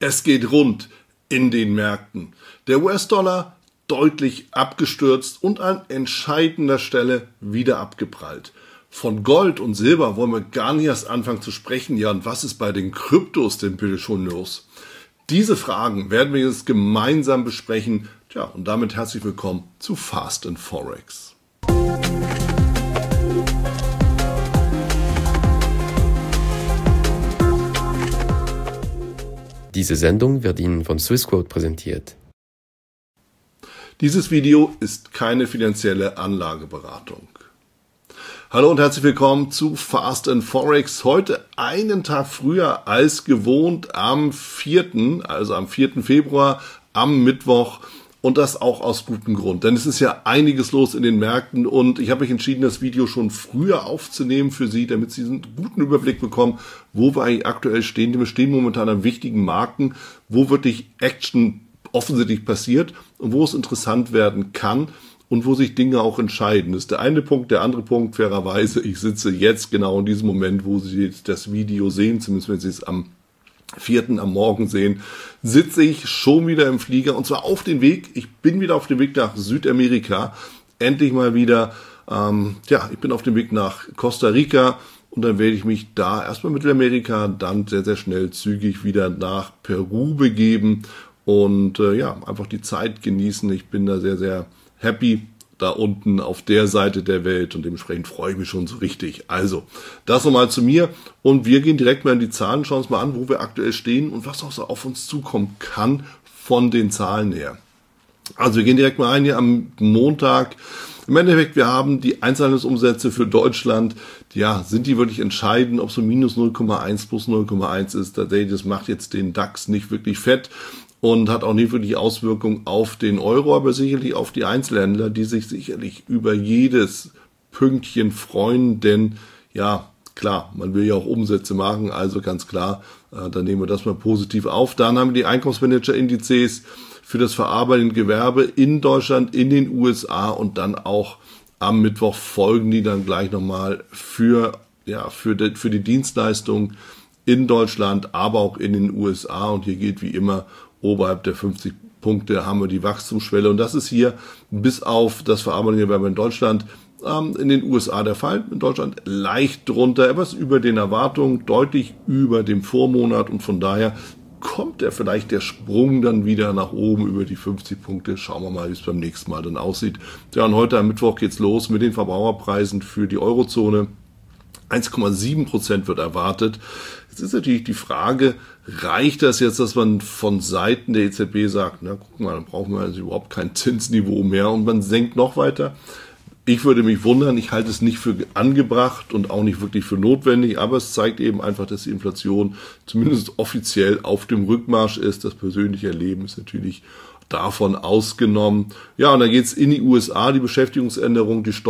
Es geht rund in den Märkten. Der US-Dollar deutlich abgestürzt und an entscheidender Stelle wieder abgeprallt. Von Gold und Silber wollen wir gar nicht erst anfangen zu sprechen. Ja, und was ist bei den Kryptos denn bitte schon los? Diese Fragen werden wir jetzt gemeinsam besprechen. Tja, und damit herzlich willkommen zu Fast & Forex. Diese Sendung wird Ihnen von Swissquote präsentiert. Dieses Video ist keine finanzielle Anlageberatung. Hallo und herzlich willkommen zu Fast & Forex. Heute einen Tag früher als gewohnt am 4., also am 4. Februar, am Mittwoch. Und das auch aus gutem Grund, denn es ist ja einiges los in den Märkten und ich habe mich entschieden, das Video schon früher aufzunehmen für Sie, damit Sie einen guten Überblick bekommen, wo wir eigentlich aktuell stehen. Wir stehen momentan an wichtigen Marken, wo wirklich Action offensichtlich passiert und wo es interessant werden kann und wo sich Dinge auch entscheiden. Das ist der eine Punkt. Der andere Punkt, fairerweise, ich sitze jetzt genau in diesem Moment, wo Sie jetzt das Video sehen, zumindest wenn Sie es am 4. am Morgen sehen, sitze ich schon wieder im Flieger und zwar auf den Weg. Ich bin wieder auf dem Weg nach Südamerika. Endlich mal wieder. Ich bin auf dem Weg nach Costa Rica und dann werde ich mich da erstmal Mittelamerika, dann sehr, sehr schnell zügig wieder nach Peru begeben und einfach die Zeit genießen. Ich bin da sehr, sehr happy da unten auf der Seite der Welt und dementsprechend freue ich mich schon so richtig. Also, das nochmal zu mir und wir gehen direkt mal in die Zahlen, schauen uns mal an, wo wir aktuell stehen und was auch so auf uns zukommen kann von den Zahlen her. Also, wir gehen direkt mal ein hier am Montag. Im Endeffekt, wir haben die Einzelhandelsumsätze für Deutschland. Ja, sind die wirklich entscheidend, ob so minus 0,1 plus 0,1 ist? Tatsächlich, das macht jetzt den DAX nicht wirklich fett. Und hat auch nicht wirklich Auswirkungen auf den Euro, aber sicherlich auf die Einzelhändler, die sich sicherlich über jedes Pünktchen freuen, denn ja, klar, man will ja auch Umsätze machen, also ganz klar, dann nehmen wir das mal positiv auf. Dann haben wir die Einkaufsmanager-Indizes für das verarbeitende Gewerbe in Deutschland, in den USA und dann auch am Mittwoch folgen die dann gleich nochmal für die Dienstleistung in Deutschland, aber auch in den USA und hier geht wie immer oberhalb der 50 Punkte haben wir die Wachstumsschwelle und das ist hier bis auf das verarbeitende Gewerbe in Deutschland in den USA der Fall. In Deutschland leicht drunter, etwas über den Erwartungen, deutlich über dem Vormonat und von daher kommt vielleicht der Sprung dann wieder nach oben über die 50 Punkte. Schauen wir mal, wie es beim nächsten Mal dann aussieht. Ja, und heute am Mittwoch geht's los mit den Verbraucherpreisen für die Eurozone. 1,7% wird erwartet. Jetzt ist natürlich die Frage, reicht das jetzt, dass man von Seiten der EZB sagt, na guck mal, dann brauchen wir also überhaupt kein Zinsniveau mehr und man senkt noch weiter? Ich würde mich wundern, ich halte es nicht für angebracht und auch nicht wirklich für notwendig, aber es zeigt eben einfach, dass die Inflation zumindest offiziell auf dem Rückmarsch ist. Das persönliche Leben ist natürlich davon ausgenommen. Ja, und dann geht's in die USA, die Beschäftigungsänderung, die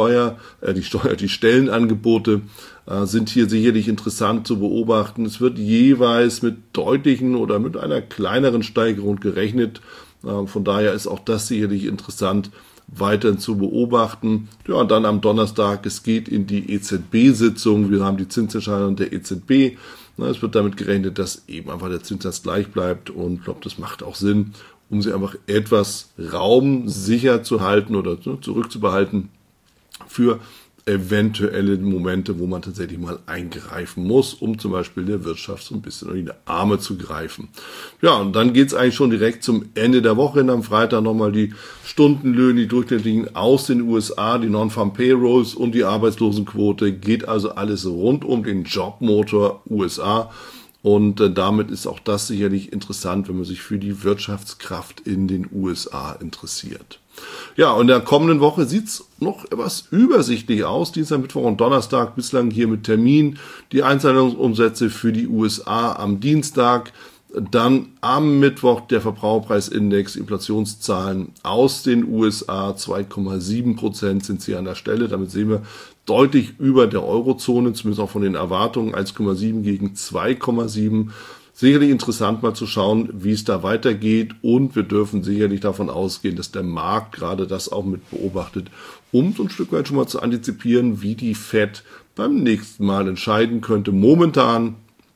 Stellenangebote sind hier sicherlich interessant zu beobachten. Es wird jeweils mit deutlichen oder mit einer kleineren Steigerung gerechnet. Von daher ist auch das sicherlich interessant weiterhin zu beobachten. Ja, und dann am Donnerstag, es geht in die EZB-Sitzung. Wir haben die Zinsentscheidung der EZB. Es wird damit gerechnet, dass eben einfach der Zinssatz gleich bleibt und ich glaube, das macht auch Sinn, um sie einfach etwas Raum sicher zu halten oder zurückzubehalten für eventuelle Momente, wo man tatsächlich mal eingreifen muss, um zum Beispiel der Wirtschaft so ein bisschen in die Arme zu greifen. Ja, und dann geht's eigentlich schon direkt zum Ende der Woche hin. Am Freitag nochmal die Stundenlöhne, die durchschnittlichen aus den USA, die Non-Farm Payrolls und die Arbeitslosenquote. Geht also alles rund um den Jobmotor USA. Und damit ist auch das sicherlich interessant, wenn man sich für die Wirtschaftskraft in den USA interessiert. Ja, und in der kommenden Woche sieht's noch etwas übersichtlich aus. Dienstag, Mittwoch und Donnerstag bislang hier mit Termin. Die Einzelhandelsumsätze für die USA am Dienstag. Dann am Mittwoch der Verbraucherpreisindex, Inflationszahlen aus den USA, 2,7% sind sie an der Stelle. Damit sehen wir deutlich über der Eurozone, zumindest auch von den Erwartungen, 1,7 gegen 2,7. Sicherlich interessant mal zu schauen, wie es da weitergeht und wir dürfen sicherlich davon ausgehen, dass der Markt gerade das auch mit beobachtet, um so ein Stück weit schon mal zu antizipieren, wie die Fed beim nächsten Mal entscheiden könnte. Momentan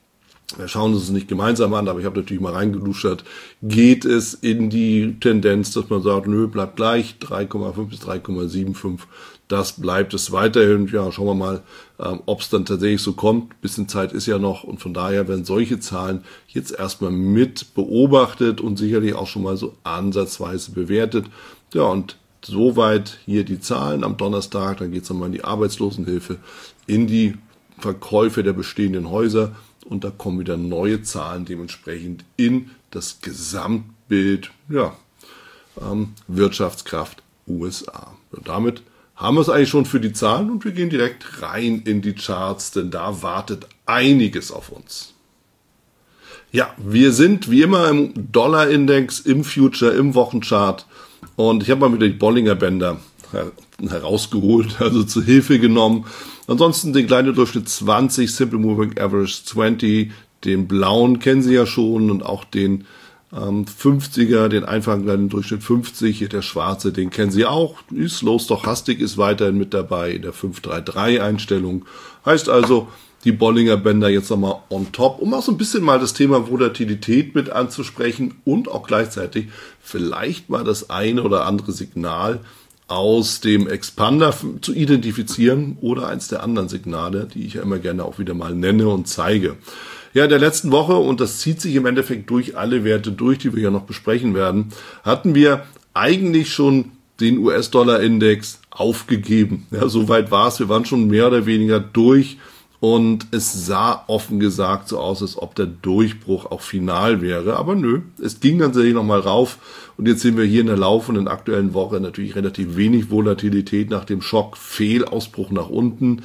Wir schauen uns es nicht gemeinsam an, aber ich habe natürlich mal reingeluschert. Geht es in die Tendenz, dass man sagt, nö, bleibt gleich, 3,5 bis 3,75, das bleibt es weiterhin. Ja, schauen wir mal, ob es dann tatsächlich so kommt. Ein bisschen Zeit ist ja noch und von daher werden solche Zahlen jetzt erstmal mit beobachtet und sicherlich auch schon mal so ansatzweise bewertet. Ja, und soweit hier die Zahlen am Donnerstag, dann geht es nochmal in die Arbeitslosenhilfe, in die Verkäufe der bestehenden Häuser. Und da kommen wieder neue Zahlen dementsprechend in das Gesamtbild Wirtschaftskraft USA. Und damit haben wir es eigentlich schon für die Zahlen und wir gehen direkt rein in die Charts, denn da wartet einiges auf uns. Ja, wir sind wie immer im Dollar-Index, im Future, im Wochenchart und ich habe mal wieder die Bollinger Bänder herausgeholt, also zur Hilfe genommen. Ansonsten den kleinen Durchschnitt 20, Simple Moving Average 20, den blauen kennen Sie ja schon und auch den 50er, den einfachen kleinen Durchschnitt 50, hier der schwarze, den kennen Sie auch. Die Slow Stochastik ist weiterhin mit dabei in der 533 Einstellung. Heißt also, die Bollinger Bänder jetzt nochmal on top, um auch so ein bisschen mal das Thema Volatilität mit anzusprechen und auch gleichzeitig vielleicht mal das eine oder andere Signal aus dem Expander zu identifizieren oder eins der anderen Signale, die ich ja immer gerne auch wieder mal nenne und zeige. Ja, in der letzten Woche, und das zieht sich im Endeffekt durch alle Werte durch, die wir ja noch besprechen werden, hatten wir eigentlich schon den US-Dollar-Index aufgegeben. Ja, soweit war es. Wir waren schon mehr oder weniger durch. Und es sah offen gesagt so aus, als ob der Durchbruch auch final wäre. Aber nö, es ging dann tatsächlich nochmal rauf. Und jetzt sehen wir hier in der laufenden aktuellen Woche natürlich relativ wenig Volatilität nach dem Schock. Fehlausbruch nach unten.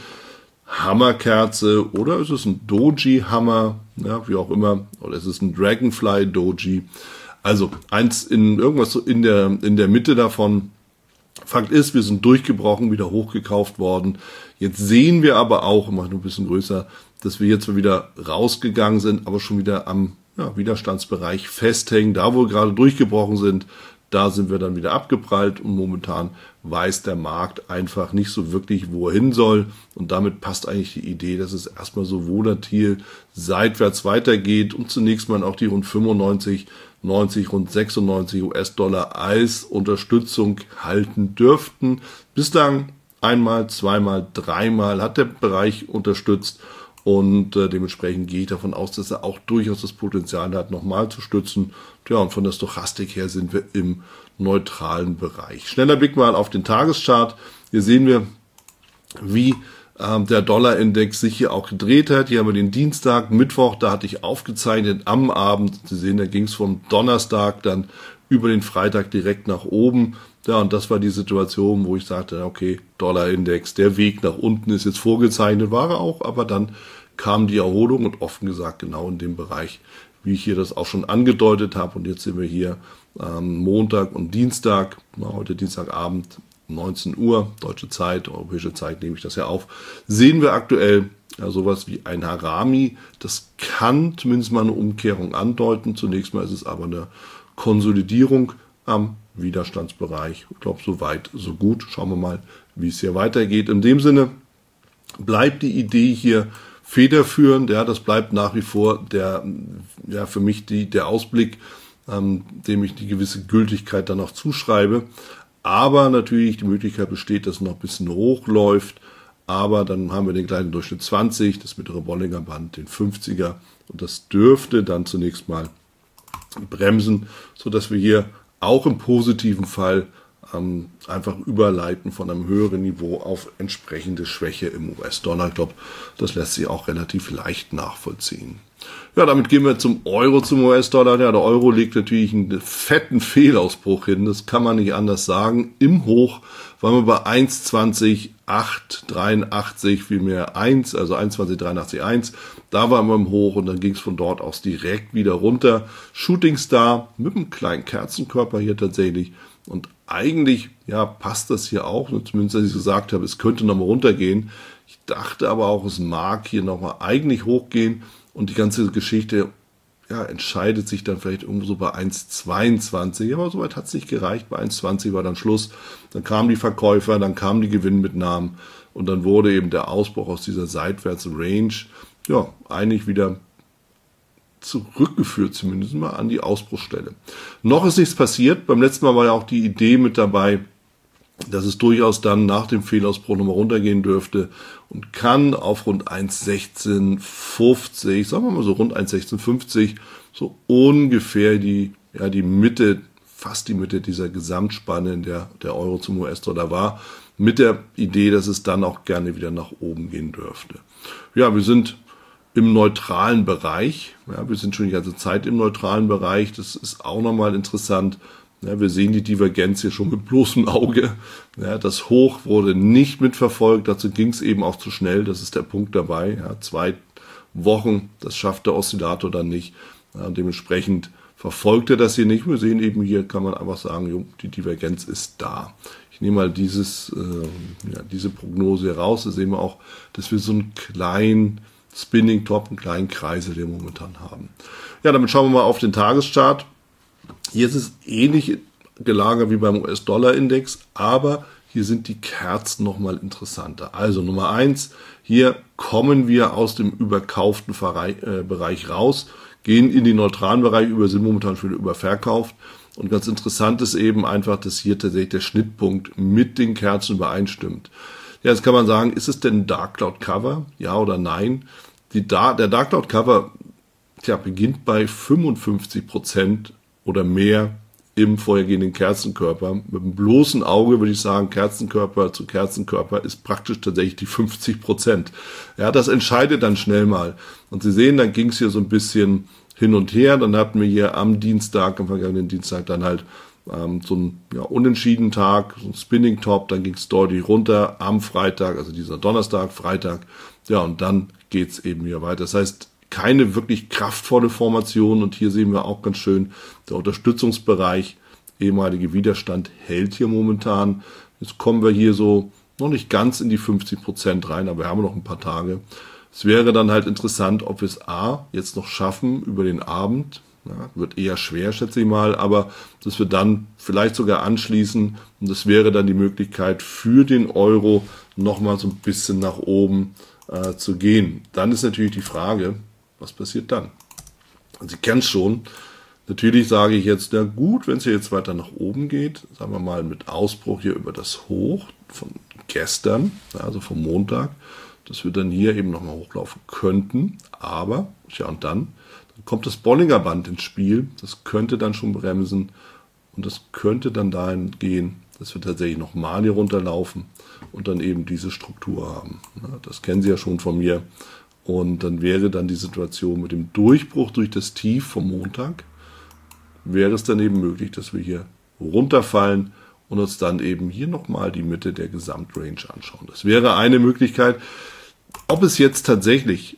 Hammerkerze oder ist es ein Doji-Hammer? Ja, wie auch immer. Oder ist es ein Dragonfly-Doji? Also eins in irgendwas so in der Mitte davon. Fakt ist, wir sind durchgebrochen, wieder hochgekauft worden. Jetzt sehen wir aber auch, ich mache nur ein bisschen größer, dass wir jetzt mal wieder rausgegangen sind, aber schon wieder am Widerstandsbereich festhängen. Da, wo wir gerade durchgebrochen sind, da sind wir dann wieder abgeprallt und momentan weiß der Markt einfach nicht so wirklich, wo er hin soll. Und damit passt eigentlich die Idee, dass es erstmal so volatil seitwärts weitergeht und zunächst mal auch die rund 95, 90, rund 96 US-Dollar als Unterstützung halten dürften. Bislang einmal, zweimal, dreimal hat der Bereich unterstützt und dementsprechend gehe ich davon aus, dass er auch durchaus das Potenzial hat, nochmal zu stützen. Ja, und von der Stochastik her sind wir im neutralen Bereich. Schneller Blick mal auf den Tageschart. Hier sehen wir, wie der Dollar-Index sich hier auch gedreht hat. Hier haben wir den Dienstag, Mittwoch, da hatte ich aufgezeichnet am Abend. Sie sehen, da ging es vom Donnerstag dann über den Freitag direkt nach oben. Ja, und das war die Situation, wo ich sagte, okay, Dollar-Index, der Weg nach unten ist jetzt vorgezeichnet, war er auch, aber dann kam die Erholung und offen gesagt genau in dem Bereich, wie ich hier das auch schon angedeutet habe. Und jetzt sind wir hier Montag und Dienstag, heute Dienstagabend, 19 Uhr, deutsche Zeit, europäische Zeit nehme ich das ja auf, sehen wir aktuell sowas wie ein Harami. Das kann zumindest mal eine Umkehrung andeuten. Zunächst mal ist es aber eine Konsolidierung am Widerstandsbereich. Ich glaube, so weit, so gut. Schauen wir mal, wie es hier weitergeht. In dem Sinne bleibt die Idee hier federführend. Ja, das bleibt nach wie vor für mich der Ausblick, dem ich die gewisse Gültigkeit dann noch zuschreibe. Aber natürlich die Möglichkeit besteht, dass es noch ein bisschen hochläuft. Aber dann haben wir den kleinen Durchschnitt 20, das mittlere Bollinger Band, den 50er. Und das dürfte dann zunächst mal bremsen, sodass wir hier auch im positiven Fall einfach überleiten von einem höheren Niveau auf entsprechende Schwäche im US-Dollar. Ich glaube, das lässt sich auch relativ leicht nachvollziehen. Ja, damit gehen wir zum Euro, zum US-Dollar. Ja, der Euro legt natürlich einen fetten Fehlausbruch hin, das kann man nicht anders sagen. Im Hoch waren wir bei 1,20,883, vielmehr 1, also 1,20,83,1. Da waren wir im Hoch und dann ging es von dort aus direkt wieder runter. Shooting Star mit einem kleinen Kerzenkörper hier tatsächlich. Und eigentlich, ja, passt das hier auch, zumindest als ich gesagt habe, es könnte nochmal runtergehen. Ich dachte aber auch, es mag hier nochmal eigentlich hochgehen und die ganze Geschichte, ja, entscheidet sich dann vielleicht irgendwo so bei 1,22, aber soweit hat es nicht gereicht. Bei 1,20 war dann Schluss. Dann kamen die Verkäufer, dann kamen die Gewinnmitnahmen und dann wurde eben der Ausbruch aus dieser Seitwärts-Range, ja, eigentlich wieder zurückgeführt, zumindest mal an die Ausbruchsstelle. Noch ist nichts passiert. Beim letzten Mal war ja auch die Idee mit dabei, dass es durchaus dann nach dem Fehlausbruch nochmal runtergehen dürfte und kann auf rund 1,1650, sagen wir mal so rund 1,1650, so ungefähr die Mitte, fast die Mitte dieser Gesamtspanne, in der der Euro zum US-Dollar war, mit der Idee, dass es dann auch gerne wieder nach oben gehen dürfte. Ja, wir sind im neutralen Bereich. Ja, wir sind schon die ganze Zeit im neutralen Bereich. Das ist auch nochmal interessant. Ja, wir sehen die Divergenz hier schon mit bloßem Auge. Ja, das Hoch wurde nicht mitverfolgt. Dazu ging es eben auch zu schnell. Das ist der Punkt dabei. Ja, 2 Wochen, das schafft der Oszillator dann nicht. Ja, dementsprechend verfolgt er das hier nicht. Wir sehen eben hier, kann man einfach sagen, die Divergenz ist da. Ich nehme mal diese Prognose heraus. Da sehen wir auch, dass wir so einen kleinen Spinning Top, einen kleinen Kreisel, den wir momentan haben. Ja, damit schauen wir mal auf den Tageschart. Hier ist es ähnlich gelagert wie beim US-Dollar-Index, aber hier sind die Kerzen nochmal interessanter. Also Nummer 1, hier kommen wir aus dem überkauften Bereich raus, gehen in den neutralen Bereich über, sind momentan schon wieder überverkauft. Und ganz interessant ist eben einfach, dass hier tatsächlich der Schnittpunkt mit den Kerzen übereinstimmt. Ja, jetzt kann man sagen, ist es denn ein Dark Cloud Cover? Ja oder nein? Der Dark Cloud Cover beginnt bei 55% oder mehr im vorhergehenden Kerzenkörper. Mit dem bloßen Auge würde ich sagen, Kerzenkörper zu Kerzenkörper ist praktisch tatsächlich die 50%. Ja, das entscheidet dann schnell mal. Und Sie sehen, dann ging es hier so ein bisschen hin und her. Dann hatten wir hier am vergangenen Dienstag dann halt so einen unentschiedenen Tag, so ein Spinning Top, dann ging es deutlich runter am Freitag, also dieser Donnerstag, Freitag. Ja, und dann geht's eben wieder weiter. Das heißt, keine wirklich kraftvolle Formation, und hier sehen wir auch ganz schön, der Unterstützungsbereich, ehemalige Widerstand, hält hier momentan. Jetzt kommen wir hier so noch nicht ganz in die 50% rein, aber wir haben noch ein paar Tage. Es wäre dann halt interessant, ob wir es jetzt noch schaffen über den Abend. Ja, wird eher schwer, schätze ich mal, aber dass wir dann vielleicht sogar anschließen, und das wäre dann die Möglichkeit für den Euro nochmal so ein bisschen nach oben zu gehen. Dann ist natürlich die Frage, was passiert dann? Und Sie kennen es schon. Natürlich sage ich jetzt, na gut, wenn es hier jetzt weiter nach oben geht, sagen wir mal mit Ausbruch hier über das Hoch von gestern, also vom Montag, dass wir dann hier eben nochmal hochlaufen könnten. Aber, und dann kommt das Bollinger Band ins Spiel. Das könnte dann schon bremsen und das könnte dann dahin gehen, dass wir tatsächlich nochmal hier runterlaufen und dann eben diese Struktur haben. Das kennen Sie ja schon von mir. Und dann wäre dann die Situation mit dem Durchbruch durch das Tief vom Montag, wäre es dann eben möglich, dass wir hier runterfallen und uns dann eben hier nochmal die Mitte der Gesamtrange anschauen. Das wäre eine Möglichkeit. Ob es jetzt tatsächlich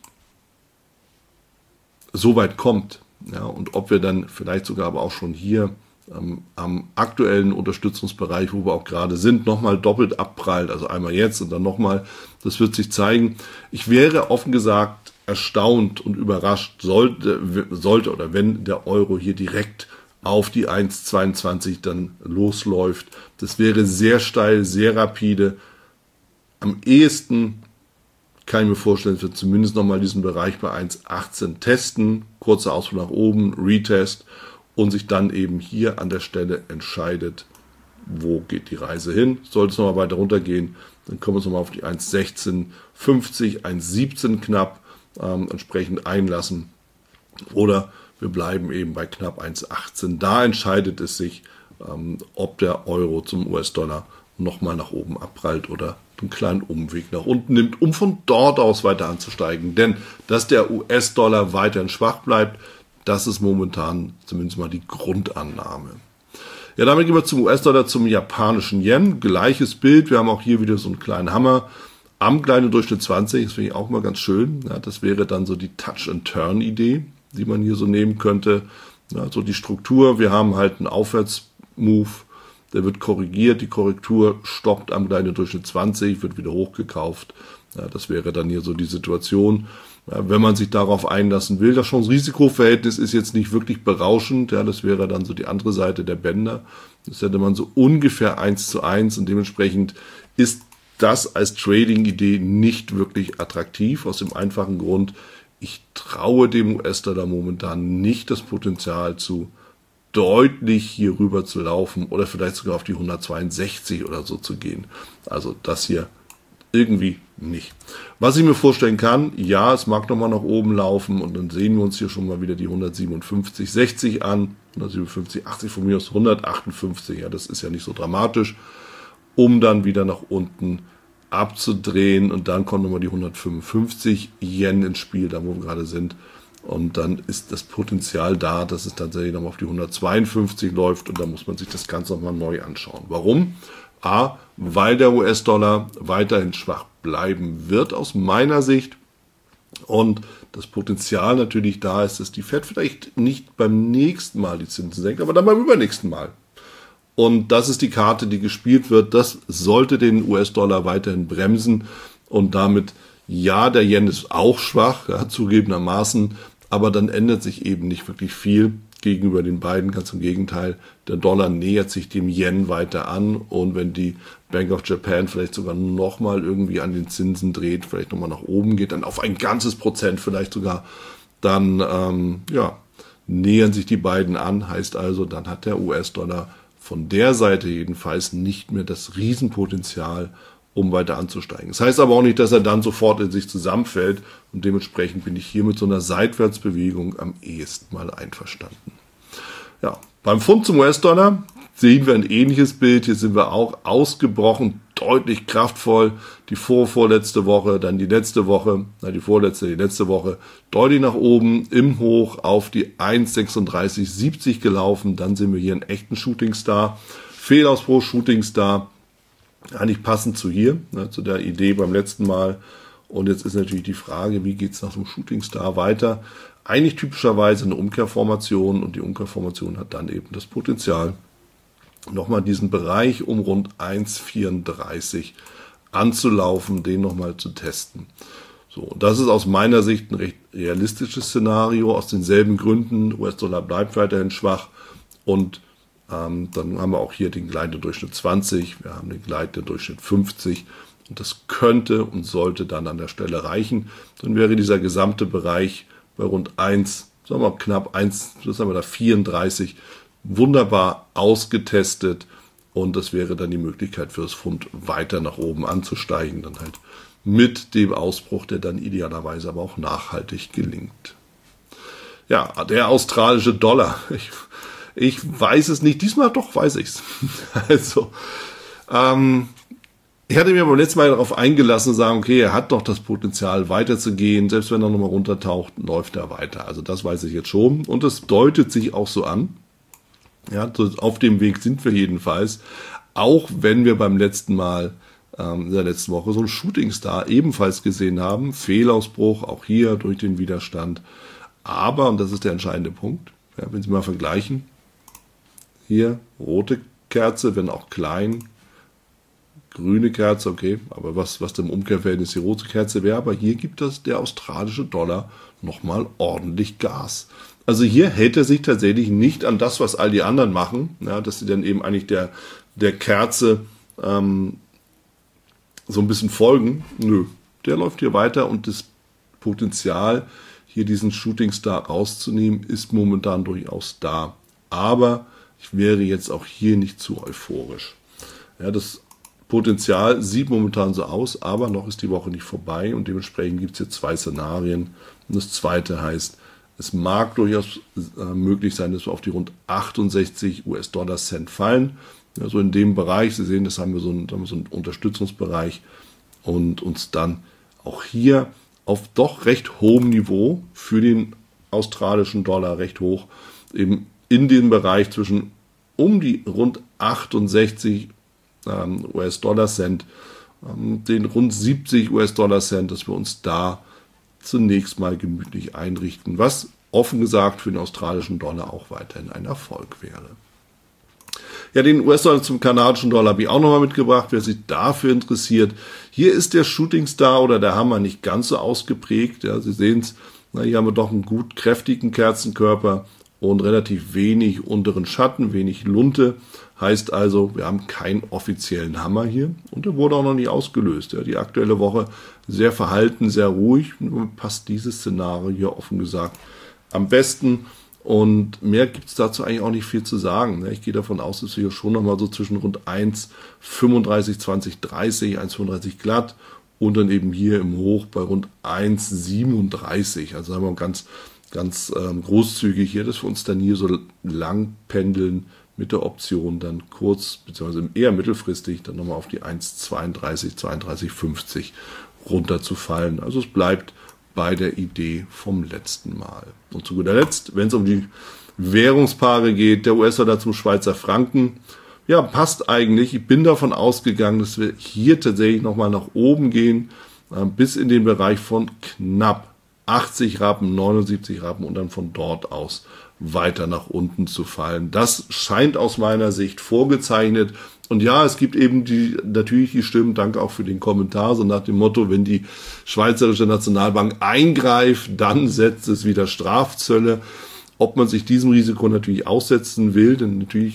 so weit kommt, ja, und ob wir dann vielleicht sogar aber auch schon hier am aktuellen Unterstützungsbereich, wo wir auch gerade sind, nochmal doppelt abprallt, also einmal jetzt und dann nochmal, das wird sich zeigen. Ich wäre offen gesagt erstaunt und überrascht, sollte oder wenn der Euro hier direkt auf die 1,22 dann losläuft. Das wäre sehr steil, sehr rapide. Am ehesten kann ich mir vorstellen, dass wir zumindest nochmal diesen Bereich bei 1,18 testen, kurzer Ausflug nach oben, Retest, und sich dann eben hier an der Stelle entscheidet, wo geht die Reise hin. Sollte es nochmal weiter runtergehen, dann können wir uns nochmal auf die 1,1650, 1,17 knapp entsprechend einlassen. Oder wir bleiben eben bei knapp 1,18. Da entscheidet es sich, ob der Euro zum US-Dollar nochmal nach oben abprallt oder einen kleinen Umweg nach unten nimmt, um von dort aus weiter anzusteigen. Denn dass der US-Dollar weiterhin schwach bleibt, das ist momentan zumindest mal die Grundannahme. Ja, damit gehen wir zum US-Dollar, zum japanischen Yen. Gleiches Bild. Wir haben auch hier wieder so einen kleinen Hammer am kleinen Durchschnitt 20. Das finde ich auch mal ganz schön. Ja, das wäre dann so die Touch-and-Turn-Idee, die man hier so nehmen könnte. Ja, so die Struktur. Wir haben halt einen Aufwärtsmove. Der wird korrigiert. Die Korrektur stoppt am kleinen Durchschnitt 20, wird wieder hochgekauft. Ja, das wäre dann hier so die Situation. Ja, wenn man sich darauf einlassen will, das Chance-Risiko-Verhältnis ist jetzt nicht wirklich berauschend. Ja, das wäre dann so die andere Seite der Bänder. Das hätte man so ungefähr 1:1 und dementsprechend ist das als Trading-Idee nicht wirklich attraktiv. Aus dem einfachen Grund, ich traue dem US-Dollar momentan nicht das Potenzial zu, deutlich hier rüber zu laufen oder vielleicht sogar auf die 162 oder so zu gehen. Also das hier irgendwie nicht. Was ich mir vorstellen kann, ja, es mag nochmal nach oben laufen und dann sehen wir uns hier schon mal wieder die 157,60 an, 157,80 von mir aus 158, ja, das ist ja nicht so dramatisch, um dann wieder nach unten abzudrehen und dann kommt nochmal die 155 Yen ins Spiel, da wo wir gerade sind. Und dann ist das Potenzial da, dass es tatsächlich nochmal auf die 152 läuft und da muss man sich das Ganze nochmal neu anschauen. Warum? A, weil der US-Dollar weiterhin schwach bleiben wird aus meiner Sicht und das Potenzial natürlich da ist, dass die Fed vielleicht nicht beim nächsten Mal die Zinsen senkt, aber dann beim übernächsten Mal. Und das ist die Karte, die gespielt wird. Das sollte den US-Dollar weiterhin bremsen und damit, ja, der Yen ist auch schwach, ja, zugegebenermaßen, aber dann ändert sich eben nicht wirklich viel gegenüber den beiden, ganz im Gegenteil. Der Dollar nähert sich dem Yen weiter an und wenn die Bank of Japan vielleicht sogar nochmal irgendwie an den Zinsen dreht, vielleicht nochmal nach oben geht, dann auf ein ganzes Prozent vielleicht sogar, dann nähern sich die beiden an, heißt also, dann hat der US-Dollar von der Seite jedenfalls nicht mehr das Riesenpotenzial, um weiter anzusteigen. Das heißt aber auch nicht, dass er dann sofort in sich zusammenfällt und dementsprechend bin ich hier mit so einer Seitwärtsbewegung am ehesten mal einverstanden. Ja, beim Pfund zum US-Dollar sehen wir ein ähnliches Bild. Hier sind wir auch ausgebrochen, deutlich kraftvoll. Die vorletzte Woche, dann die letzte Woche, die letzte Woche deutlich nach oben im Hoch auf die 1,3670 gelaufen. Dann sehen wir hier einen echten Shooting Star, Fehlausbruch Shooting Star. Eigentlich passend zu hier, zu der Idee beim letzten Mal. Und jetzt ist natürlich die Frage, wie geht es nach so einem Shooting Star weiter? Eigentlich typischerweise eine Umkehrformation und die Umkehrformation hat dann eben das Potenzial, nochmal diesen Bereich um rund 1,34 anzulaufen, den nochmal zu testen. So, und das ist aus meiner Sicht ein recht realistisches Szenario, aus denselben Gründen. US-Dollar bleibt weiterhin schwach und dann haben wir auch hier den gleitenden Durchschnitt 20, wir haben den gleitenden Durchschnitt 50 und das könnte und sollte dann an der Stelle reichen. Dann wäre dieser gesamte Bereich bei rund 34 wunderbar ausgetestet und das wäre dann die Möglichkeit für das Pfund weiter nach oben anzusteigen, dann halt mit dem Ausbruch, der dann idealerweise aber auch nachhaltig gelingt. Ja, der australische Dollar. Ich weiß es nicht. Diesmal doch weiß ich es. Also, ich hatte mir beim letzten Mal darauf eingelassen und sagen, okay, er hat doch das Potenzial weiterzugehen. Selbst wenn er nochmal runtertaucht, läuft er weiter. Also das weiß ich jetzt schon. Und es deutet sich auch so an. Ja, auf dem Weg sind wir jedenfalls. Auch wenn wir beim letzten Mal, in der letzten Woche, so einen Shooting Star ebenfalls gesehen haben. Fehlausbruch, auch hier durch den Widerstand. Aber, und das ist der entscheidende Punkt, ja, wenn Sie mal vergleichen, hier rote Kerze, wenn auch klein, grüne Kerze, okay, aber was dem Umkehrverhältnis die rote Kerze wäre, aber hier gibt das der australische Dollar nochmal ordentlich Gas. Also hier hält er sich tatsächlich nicht an das, was all die anderen machen, ja, dass sie dann eben eigentlich der Kerze so ein bisschen folgen. Nö, der läuft hier weiter und das Potenzial, hier diesen Shooting Star rauszunehmen, ist momentan durchaus da. Aber ich wäre jetzt auch hier nicht zu euphorisch. Ja, das Potenzial sieht momentan so aus, aber noch ist die Woche nicht vorbei und dementsprechend gibt es hier zwei Szenarien. Und das zweite heißt, es mag durchaus möglich sein, dass wir auf die rund 68 US-Dollar-Cent fallen. Also in dem Bereich, Sie sehen, das haben wir so einen Unterstützungsbereich und uns dann auch hier auf doch recht hohem Niveau für den australischen Dollar recht hoch, eben in dem Bereich zwischen um die rund 68 US-Dollar-Cent, den rund 70 US-Dollar-Cent, dass wir uns da zunächst mal gemütlich einrichten, was offen gesagt für den australischen Dollar auch weiterhin ein Erfolg wäre. Ja, den US-Dollar zum kanadischen Dollar habe ich auch nochmal mitgebracht, wer sich dafür interessiert. Hier ist der Shooting Star oder der Hammer nicht ganz so ausgeprägt. Ja, Sie sehen es, hier haben wir doch einen gut kräftigen Kerzenkörper und relativ wenig unteren Schatten, wenig Lunte. Heißt also, wir haben keinen offiziellen Hammer hier und der wurde auch noch nicht ausgelöst. Ja, die aktuelle Woche sehr verhalten, sehr ruhig. Passt dieses Szenario hier offen gesagt am besten. Und mehr gibt es dazu eigentlich auch nicht viel zu sagen. Ich gehe davon aus, dass wir hier schon nochmal so zwischen rund 1,35, 20, 30, 1,35 glatt und dann eben hier im Hoch bei rund 1,37. Also sagen wir ganz großzügig hier, dass wir uns dann hier so lang pendeln mit der Option dann kurz, beziehungsweise eher mittelfristig, dann nochmal auf die 1,32, 32,50 runterzufallen. Also es bleibt bei der Idee vom letzten Mal. Und zu guter Letzt, wenn es um die Währungspaare geht, der US-Dollar zum Schweizer Franken, ja, passt eigentlich. Ich bin davon ausgegangen, dass wir hier tatsächlich nochmal nach oben gehen, bis in den Bereich von knapp 80 Rappen, 79 Rappen und dann von dort aus weiter nach unten zu fallen. Das scheint aus meiner Sicht vorgezeichnet. Und ja, es gibt eben natürlich die Stimmen, danke auch für den Kommentar, so nach dem Motto, wenn die Schweizerische Nationalbank eingreift, dann setzt es wieder Strafzölle. Ob man sich diesem Risiko natürlich aussetzen will, denn natürlich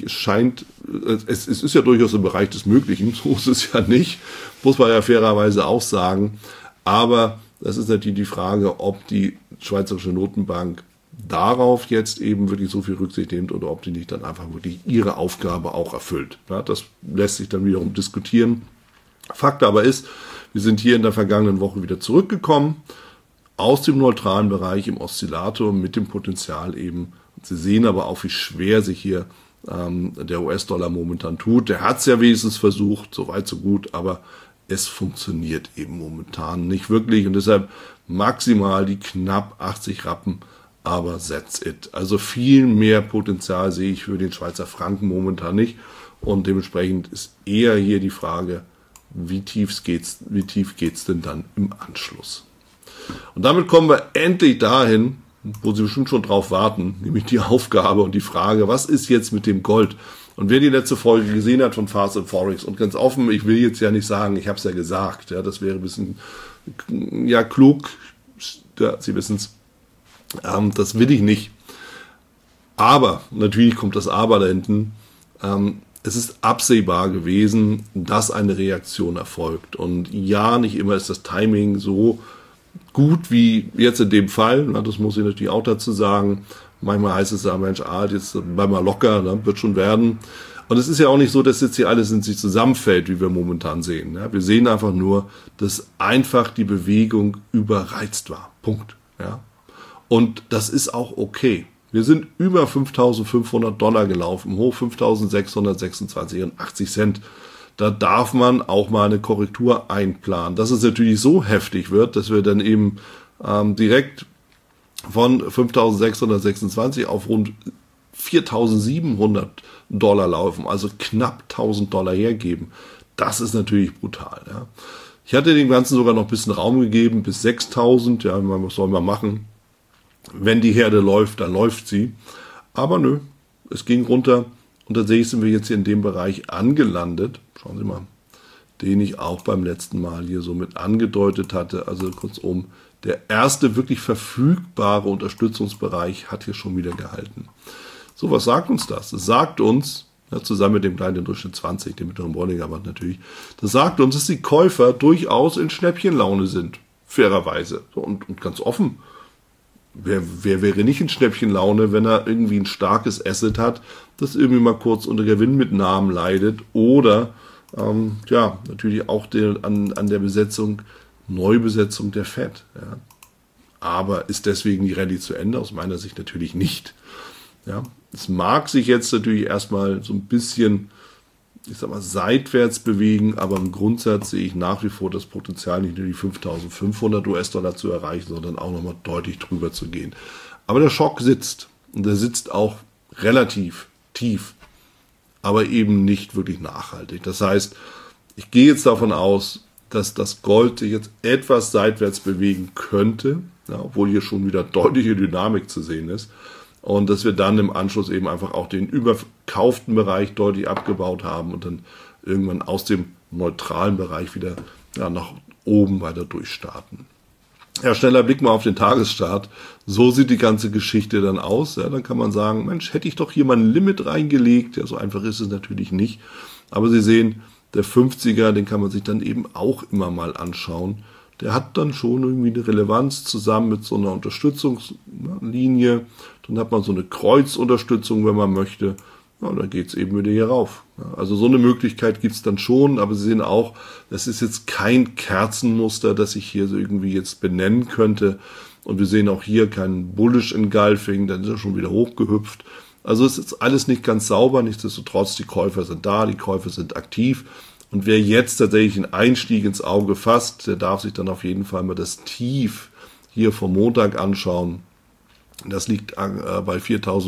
es ist ja durchaus im Bereich des Möglichen, so ist es ja nicht, muss man ja fairerweise auch sagen. Aber das ist natürlich die Frage, ob die Schweizerische Notenbank darauf jetzt eben wirklich so viel Rücksicht nimmt oder ob die nicht dann einfach wirklich ihre Aufgabe auch erfüllt. Ja, das lässt sich dann wiederum diskutieren. Fakt aber ist, wir sind hier in der vergangenen Woche wieder zurückgekommen aus dem neutralen Bereich im Oszillator mit dem Potenzial eben. Sie sehen aber auch, wie schwer sich hier der US-Dollar momentan tut. Der hat es ja wenigstens versucht, so weit so gut, aber es funktioniert eben momentan nicht wirklich und deshalb maximal die knapp 80 Rappen, aber that's it. Also viel mehr Potenzial sehe ich für den Schweizer Franken momentan nicht und dementsprechend ist eher hier die Frage, wie tief geht's denn dann im Anschluss? Und damit kommen wir endlich dahin, wo Sie bestimmt schon drauf warten, nämlich die Aufgabe und die Frage, was ist jetzt mit dem Gold? Und wer die letzte Folge gesehen hat von Fast and Forex und ganz offen, ich will jetzt ja nicht sagen, ich habe es ja gesagt, ja, das wäre ein bisschen klug, ja, Sie wissen es, das will ich nicht. Aber, natürlich kommt das Aber da hinten, es ist absehbar gewesen, dass eine Reaktion erfolgt. Und ja, nicht immer ist das Timing so gut wie jetzt in dem Fall, das muss ich natürlich auch dazu sagen. Manchmal heißt es ja, Mensch, jetzt bleib mal locker, wird schon werden. Und es ist ja auch nicht so, dass jetzt hier alles in sich zusammenfällt, wie wir momentan sehen. Ja, wir sehen einfach nur, dass einfach die Bewegung überreizt war. Punkt. Ja. Und das ist auch okay. Wir sind über $5.500 gelaufen, hoch 5.626,80 Cent. Da darf man auch mal eine Korrektur einplanen. Dass es natürlich so heftig wird, dass wir dann eben direkt von 5.626 auf rund $4.700 laufen, also knapp $1.000 hergeben. Das ist natürlich brutal. Ja. Ich hatte dem Ganzen sogar noch ein bisschen Raum gegeben, bis 6.000. Ja, was soll man machen? Wenn die Herde läuft, dann läuft sie. Aber nö, es ging runter und tatsächlich sind wir jetzt hier in dem Bereich angelandet. Schauen Sie mal, den ich auch beim letzten Mal hier so mit angedeutet hatte. Also kurzum, der erste wirklich verfügbare Unterstützungsbereich hat hier schon wieder gehalten. So, was sagt uns das? Das sagt uns, ja, zusammen mit dem kleinen Durchschnitt 20, dem mittleren Bollinger-Band natürlich, das sagt uns, dass die Käufer durchaus in Schnäppchenlaune sind, fairerweise. So, und ganz offen, wer wäre nicht in Schnäppchenlaune, wenn er irgendwie ein starkes Asset hat, das irgendwie mal kurz unter Gewinnmitnahmen leidet oder natürlich auch an der Neubesetzung der Fed. Ja. Aber ist deswegen die Rallye zu Ende? Aus meiner Sicht natürlich nicht. Ja. Es mag sich jetzt natürlich erstmal so ein bisschen, seitwärts bewegen, aber im Grundsatz sehe ich nach wie vor das Potenzial, nicht nur die 5.500 US-Dollar zu erreichen, sondern auch nochmal deutlich drüber zu gehen. Aber der Schock sitzt und der sitzt auch relativ tief, aber eben nicht wirklich nachhaltig. Das heißt, ich gehe jetzt davon aus, dass das Gold sich jetzt etwas seitwärts bewegen könnte, ja, obwohl hier schon wieder deutliche Dynamik zu sehen ist. Und dass wir dann im Anschluss eben einfach auch den überkauften Bereich deutlich abgebaut haben und dann irgendwann aus dem neutralen Bereich wieder nach oben weiter durchstarten. Ja, schneller Blick mal auf den Tagesstart. So sieht die ganze Geschichte dann aus. Ja, dann kann man sagen, Mensch, hätte ich doch hier mal ein Limit reingelegt. Ja, so einfach ist es natürlich nicht. Aber Sie sehen, der 50er, den kann man sich dann eben auch immer mal anschauen. Der hat dann schon irgendwie eine Relevanz zusammen mit so einer Unterstützungslinie. Dann hat man so eine Kreuzunterstützung, wenn man möchte. Ja, dann geht's eben wieder hier rauf. Ja, also so eine Möglichkeit gibt's dann schon, aber Sie sehen auch, das ist jetzt kein Kerzenmuster, das ich hier so irgendwie jetzt benennen könnte. Und wir sehen auch hier keinen Bullish Engulfing, dann ist er schon wieder hochgehüpft. Also es ist alles nicht ganz sauber, nichtsdestotrotz, die Käufer sind da, die Käufer sind aktiv. Und wer jetzt tatsächlich einen Einstieg ins Auge fasst, der darf sich dann auf jeden Fall mal das Tief hier vom Montag anschauen. Das liegt bei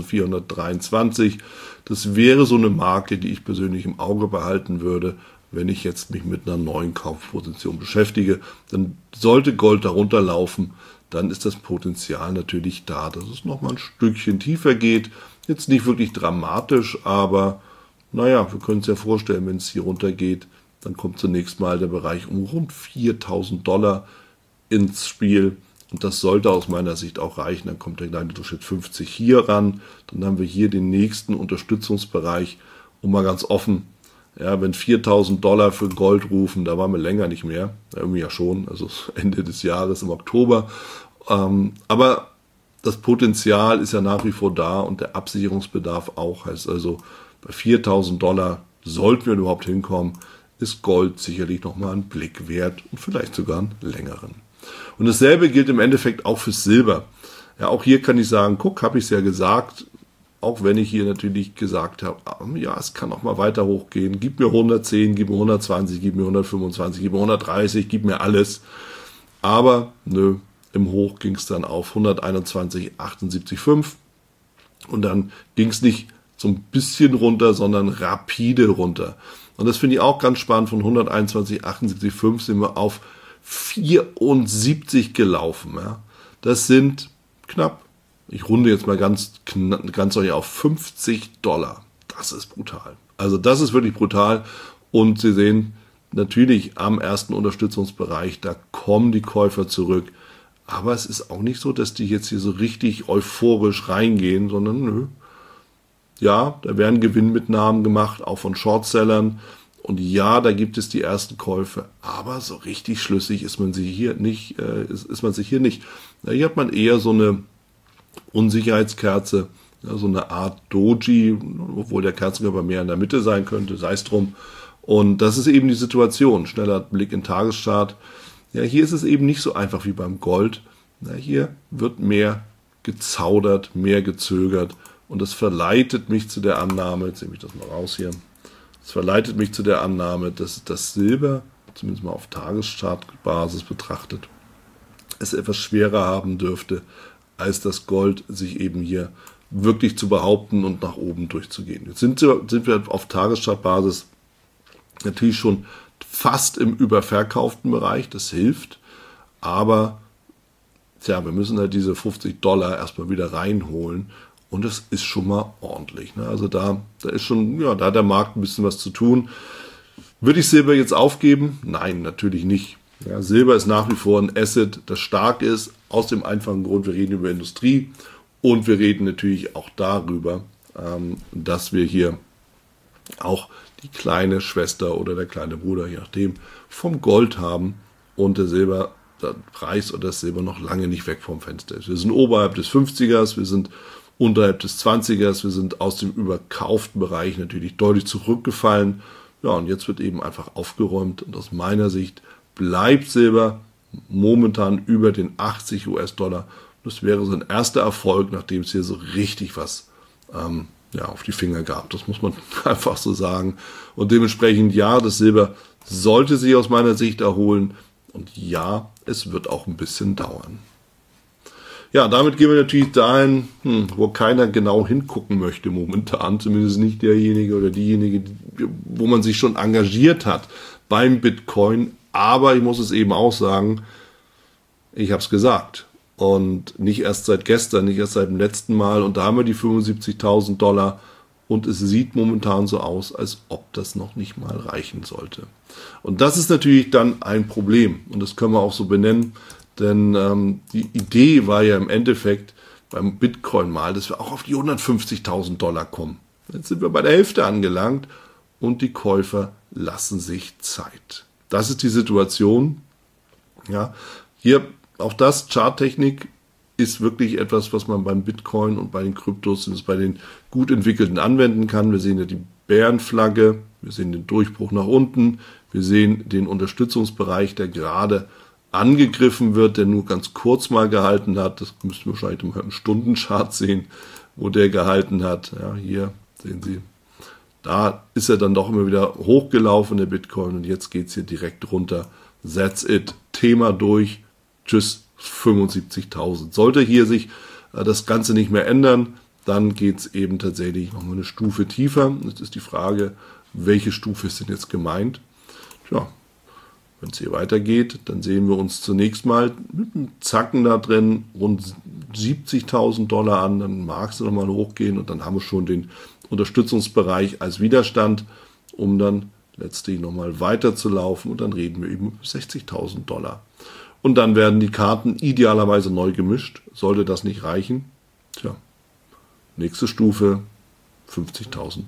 4.423. Das wäre so eine Marke, die ich persönlich im Auge behalten würde, wenn ich jetzt mich mit einer neuen Kaufposition beschäftige. Dann sollte Gold darunter laufen, dann ist das Potenzial natürlich da, dass es nochmal ein Stückchen tiefer geht. Jetzt nicht wirklich dramatisch, aber naja, wir können uns ja vorstellen, wenn es hier runter geht, dann kommt zunächst mal der Bereich um rund $4.000 ins Spiel. Und das sollte aus meiner Sicht auch reichen. Dann kommt der kleine Durchschnitt 50 hier ran. Dann haben wir hier den nächsten Unterstützungsbereich. Und mal ganz offen, ja, wenn $4.000 für Gold rufen, da waren wir länger nicht mehr. Ja, irgendwie ja schon, also Ende des Jahres im Oktober. Aber das Potenzial ist ja nach wie vor da und der Absicherungsbedarf auch. Heißt also, bei $4.000 sollten wir überhaupt hinkommen, ist Gold sicherlich nochmal einen Blick wert und vielleicht sogar einen längeren. Und dasselbe gilt im Endeffekt auch fürs Silber. Ja, auch hier kann ich sagen, guck, habe ich es ja gesagt, auch wenn ich hier natürlich gesagt habe, ja, es kann auch mal weiter hochgehen, gib mir 110, gib mir 120, gib mir 125, gib mir 130, gib mir alles. Aber nö, im Hoch ging es dann auf 121,78,5 und dann ging es nicht so ein bisschen runter, sondern rapide runter. Und das finde ich auch ganz spannend, von 121,78,5 sind wir auf 74 gelaufen. Ja. Das sind knapp, ich runde jetzt mal ganz euch auf $50. Das ist brutal. Also das ist wirklich brutal. Und Sie sehen natürlich am ersten Unterstützungsbereich, da kommen die Käufer zurück. Aber es ist auch nicht so, dass die jetzt hier so richtig euphorisch reingehen, sondern nö. Ja, da werden Gewinnmitnahmen gemacht, auch von Shortsellern. Und ja, da gibt es die ersten Käufe, aber so richtig schlüssig ist man sich hier nicht. Ja, hier hat man eher so eine Unsicherheitskerze, ja, so eine Art Doji, obwohl der Kerzenkörper mehr in der Mitte sein könnte, sei es drum. Und das ist eben die Situation. Schneller Blick in den Tageschart. Ja, hier ist es eben nicht so einfach wie beim Gold. Ja, hier wird mehr gezaudert, mehr gezögert. Und das verleitet mich zu der Annahme, jetzt nehme ich das mal raus hier, das verleitet mich zu der Annahme, dass das Silber, zumindest mal auf Tageschartbasis betrachtet, es etwas schwerer haben dürfte, als das Gold sich eben hier wirklich zu behaupten und nach oben durchzugehen. Jetzt sind wir auf Tageschartbasis natürlich schon fast im überverkauften Bereich, das hilft, aber wir müssen halt diese $50 erstmal wieder reinholen. Und das ist schon mal ordentlich. Ne? Also da ist schon, ja, da hat der Markt ein bisschen was zu tun. Würde ich Silber jetzt aufgeben? Nein, natürlich nicht. Ja, Silber ist nach wie vor ein Asset, das stark ist, aus dem einfachen Grund, wir reden über Industrie und wir reden natürlich auch darüber, dass wir hier auch die kleine Schwester oder der kleine Bruder, je nachdem, vom Gold haben und der Silberpreis oder das Silber noch lange nicht weg vom Fenster ist. Wir sind oberhalb des 50ers, wir sind unterhalb des 20ers, wir sind aus dem überkauften Bereich natürlich deutlich zurückgefallen. Ja, und jetzt wird eben einfach aufgeräumt. Und aus meiner Sicht bleibt Silber momentan über den 80 US-Dollar. Das wäre so ein erster Erfolg, nachdem es hier so richtig was auf die Finger gab. Das muss man einfach so sagen. Und dementsprechend, ja, das Silber sollte sich aus meiner Sicht erholen. Und ja, es wird auch ein bisschen dauern. Ja, damit gehen wir natürlich dahin, wo keiner genau hingucken möchte momentan, zumindest nicht derjenige oder diejenige, wo man sich schon engagiert hat beim Bitcoin. Aber ich muss es eben auch sagen, ich habe es gesagt. Und nicht erst seit gestern, nicht erst seit dem letzten Mal. Und da haben wir die $75.000 und es sieht momentan so aus, als ob das noch nicht mal reichen sollte. Und das ist natürlich dann ein Problem. Und das können wir auch so benennen. Denn die Idee war ja im Endeffekt beim Bitcoin mal, dass wir auch auf die $150.000 kommen. Jetzt sind wir bei der Hälfte angelangt und die Käufer lassen sich Zeit. Das ist die Situation. Ja, hier auch das, Charttechnik ist wirklich etwas, was man beim Bitcoin und bei den Kryptos, bei den gut entwickelten anwenden kann. Wir sehen ja die Bärenflagge, wir sehen den Durchbruch nach unten, wir sehen den Unterstützungsbereich, der gerade angegriffen wird, der nur ganz kurz mal gehalten hat. Das müssten wir wahrscheinlich mal im Stundenchart sehen, wo der gehalten hat. Ja, hier sehen Sie, da ist er dann doch immer wieder hochgelaufen, der Bitcoin, und jetzt geht es hier direkt runter. That's it. Thema durch. Tschüss, 75.000. Sollte hier sich das Ganze nicht mehr ändern, dann geht es eben tatsächlich nochmal eine Stufe tiefer. Jetzt ist die Frage, welche Stufe ist denn jetzt gemeint? Tja, wenn es hier weitergeht, dann sehen wir uns zunächst mal mit einem Zacken da drin rund $70.000 an, dann mag es nochmal hochgehen und dann haben wir schon den Unterstützungsbereich als Widerstand, um dann letztlich nochmal weiter zu laufen, und dann reden wir eben über $60.000. Und dann werden die Karten idealerweise neu gemischt. Sollte das nicht reichen, tja, nächste Stufe, $50.000.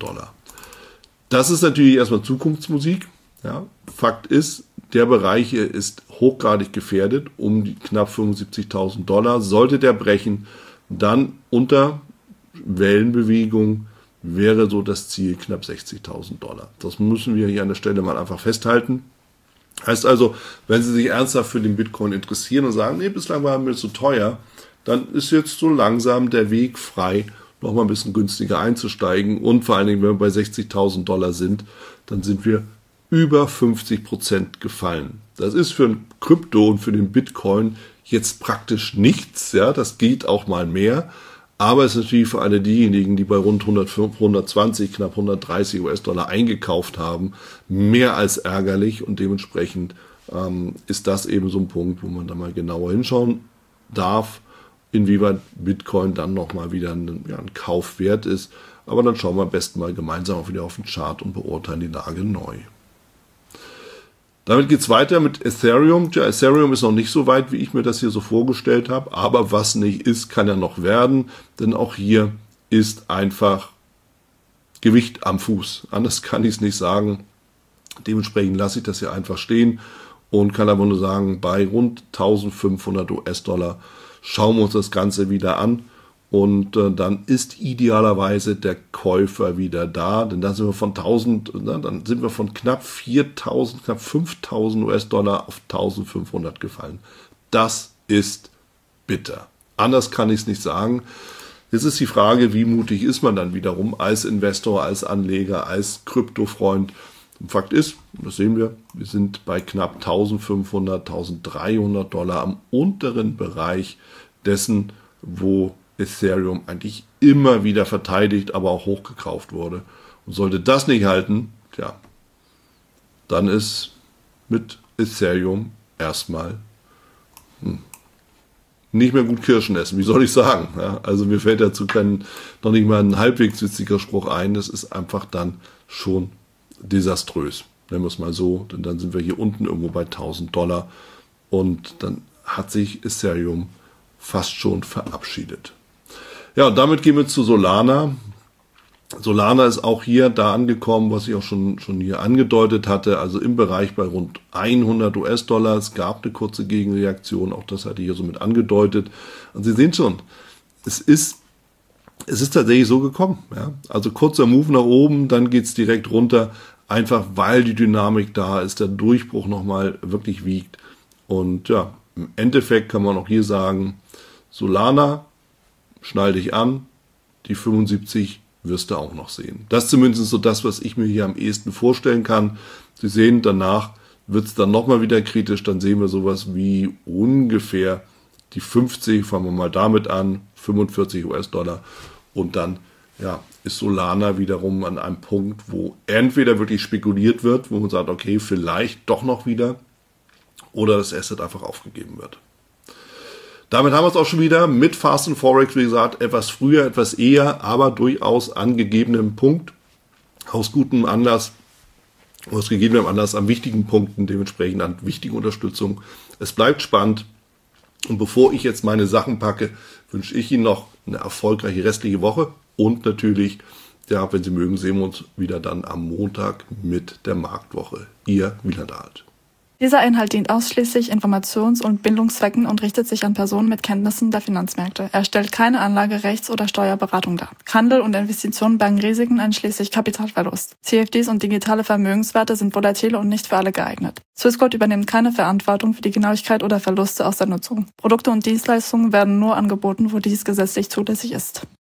Das ist natürlich erstmal Zukunftsmusik. Ja. Fakt ist, der Bereich hier ist hochgradig gefährdet, um die knapp $75.000. Sollte der brechen, dann unter Wellenbewegung wäre so das Ziel knapp $60.000. Das müssen wir hier an der Stelle mal einfach festhalten. Heißt also, wenn Sie sich ernsthaft für den Bitcoin interessieren und sagen, nee, bislang war mir zu teuer, dann ist jetzt so langsam der Weg frei, noch mal ein bisschen günstiger einzusteigen. Und vor allen Dingen, wenn wir bei $60.000 sind, dann sind wir über 50% gefallen. Das ist für ein Krypto und für den Bitcoin jetzt praktisch nichts. Ja, das geht auch mal mehr. Aber es ist natürlich für alle diejenigen, die bei rund 120, knapp 130 US-Dollar eingekauft haben, mehr als ärgerlich, und dementsprechend ist das eben so ein Punkt, wo man da mal genauer hinschauen darf, inwieweit Bitcoin dann nochmal wieder ein Kauf wert ist. Aber dann schauen wir am besten mal gemeinsam auch wieder auf den Chart und beurteilen die Lage neu. Damit geht es weiter mit Ethereum. Ja, Ethereum ist noch nicht so weit, wie ich mir das hier so vorgestellt habe. Aber was nicht ist, kann ja noch werden. Denn auch hier ist einfach Gewicht am Fuß. Anders kann ich es nicht sagen. Dementsprechend lasse ich das hier einfach stehen und kann aber nur sagen, bei rund 1.500 US-Dollar schauen wir uns das Ganze wieder an. Und dann ist idealerweise der Käufer wieder da, denn dann sind wir von dann sind wir von knapp 4.000, knapp 5.000 US-Dollar auf 1.500 gefallen. Das ist bitter. Anders kann ich es nicht sagen. Jetzt ist die Frage, wie mutig ist man dann wiederum als Investor, als Anleger, als Kryptofreund. Fakt ist, das sehen wir sind bei knapp 1.500, 1.300 Dollar am unteren Bereich dessen, wo Ethereum eigentlich immer wieder verteidigt, aber auch hochgekauft wurde. Und sollte das nicht halten, tja, dann ist mit Ethereum erstmal nicht mehr gut Kirschen essen. Wie soll ich sagen? Ja, also mir fällt dazu noch nicht mal ein halbwegs witziger Spruch ein. Das ist einfach dann schon desaströs. Nennen wir es mal so, denn dann sind wir hier unten irgendwo bei 1.000 Dollar und dann hat sich Ethereum fast schon verabschiedet. Ja, und damit gehen wir zu Solana. Solana ist auch hier da angekommen, was ich auch schon hier angedeutet hatte, also im Bereich bei rund 100 US-Dollar. Es gab eine kurze Gegenreaktion, auch das hatte ich hier so mit angedeutet. Und Sie sehen schon, es ist tatsächlich so gekommen. Ja? Also kurzer Move nach oben, dann geht's direkt runter, einfach weil die Dynamik da ist, der Durchbruch nochmal wirklich wiegt. Und ja, im Endeffekt kann man auch hier sagen, Solana, schnall dich an, die 75 wirst du auch noch sehen. Das ist zumindest so das, was ich mir hier am ehesten vorstellen kann. Sie sehen, danach wird es dann nochmal wieder kritisch, dann sehen wir sowas wie ungefähr die 50, fangen wir mal damit an, 45 US-Dollar und dann ist Solana wiederum an einem Punkt, wo entweder wirklich spekuliert wird, wo man sagt, okay, vielleicht doch noch wieder, oder das Asset einfach aufgegeben wird. Damit haben wir es auch schon wieder mit Fast and Forex, wie gesagt, etwas früher, etwas eher, aber durchaus an gegebenem Punkt, aus gegebenem Anlass an wichtigen Punkten, dementsprechend an wichtigen Unterstützung. Es bleibt spannend Und bevor ich jetzt meine Sachen packe, wünsche ich Ihnen noch eine erfolgreiche restliche Woche und natürlich, ja, wenn Sie mögen, sehen wir uns wieder dann am Montag mit der Marktwoche. Ihr Wieland Alt. Dieser Inhalt dient ausschließlich Informations- und Bildungszwecken und richtet sich an Personen mit Kenntnissen der Finanzmärkte. Er stellt keine Anlage-, Rechts- oder Steuerberatung dar. Handel und Investitionen bergen Risiken einschließlich Kapitalverlust. CFDs und digitale Vermögenswerte sind volatil und nicht für alle geeignet. Swissquote übernimmt keine Verantwortung für die Genauigkeit oder Verluste aus der Nutzung. Produkte und Dienstleistungen werden nur angeboten, wo dies gesetzlich zulässig ist.